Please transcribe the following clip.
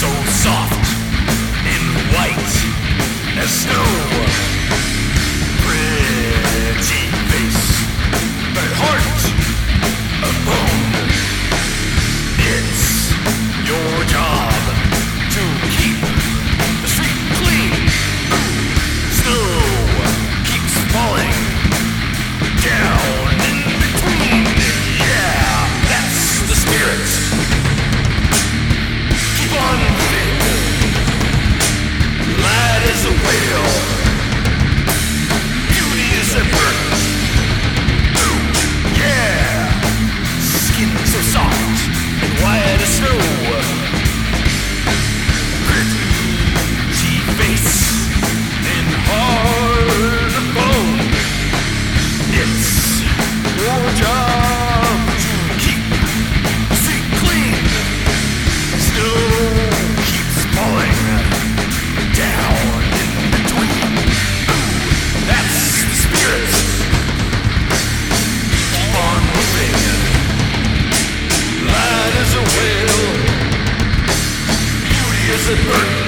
so soft and white as snow. Pretty face, but heart of bone. It's your job to keep the street clean. Snow keeps falling down in between. Yeah, that's the spirit. Keep on moving. Light is a whale. Beauty is a bird. Ooh, yeah. Skin so soft and white as snow. Pretty face and heart of bone. It's your job to keep the street clean. Snow keeps falling down in between. Ooh, that's the spirit. Keep on moving. Light as a whale. Beauty as a bird.